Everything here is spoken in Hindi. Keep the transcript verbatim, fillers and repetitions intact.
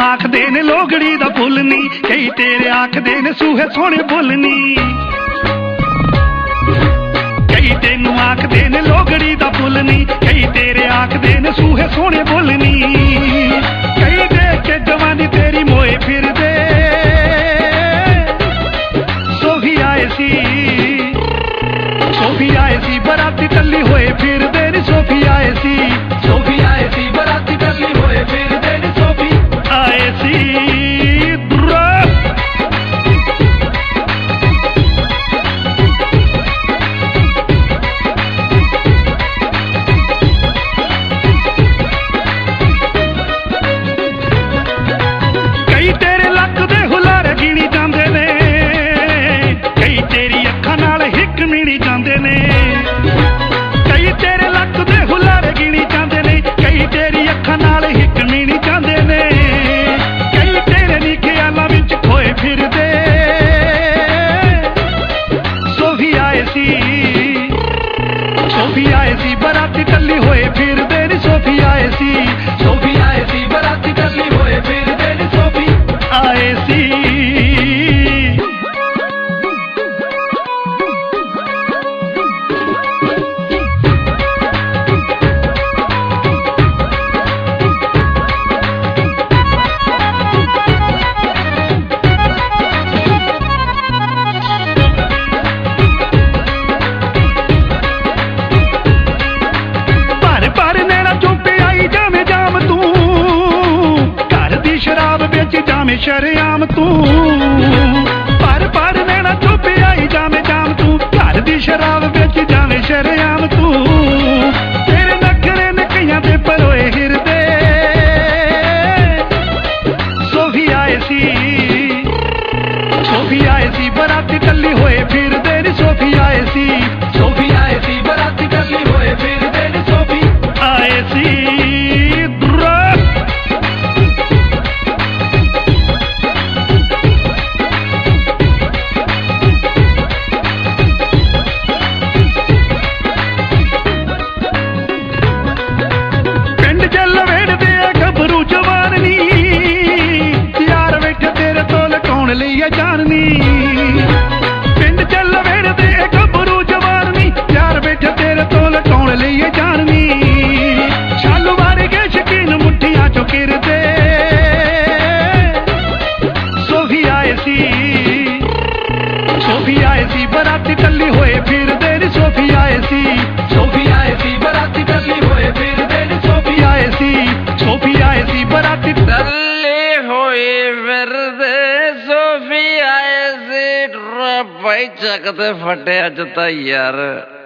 आखदे ने लोगड़ी दा फुल नी, कई तेरे आखदे ने सूहे सोने बुल नी। कई तेनू आखदे ने लोगड़ी दा फुल नी, कई तेरे आखदे ने सूहे सोने बुल नी। कई देख के जवानी तेरी मोए फिर दे, सोफी आए सी सोफी आए सी बराती टल्ली होए फिर दे नी। सोफी आए सी सोफी आए सी बराती टल्ली होए फिर दे नी। सोफी आए सी कई तेरे लक दे हुलारे गिणी जांदे ने, कई तेरी अखां नाल हिक मिणी जांदे ने। कई तेरे लक दे हुलारे गिणी जांदे ने, कई तेरी अखां नाल हिक मिणी जांदे ने। कई तेरे नी ख्यालां विच खोए फिरदे, सोफी आए सी सोफी आए सी बराती टल्ली होए फिरदे नी। सोफी आए सी सोफी आए सी बराती टल्ली होए फिरदे नी। सोफी आए सी जामे शरेआम तू, पर पर नैना चुप आई जामे जाम तू। घर दी शराब बेच जामे शरेआम तू, तेरे नखरे ने कईयां दे परोए हिरदे। सोफी आए सी सोफी आए सी बराती टल्ली होए फिरदे नी। सोफी आए सी सोफी आए सी बराती टल्ली होए फिरदे नी। सोफी आए सी जाननी। पिंड चल वेड़दे गभरू जवानी, यार बैठे तेरे तो लटौण लईए जाननी। शालू मारे के शकीन मुठियां चो किरदे, सोफी आए सी सोफी आए सी बराती टल्ली होए फिरदे नी। सोफी आए सी सोफी आए सी बराती टल्ली होए फिरदे नी। सोफी आए सी सोफी आए सी बराती टल्ली होए फिरदे। सोफी आए सी भाई चकते फटे अज ता यार।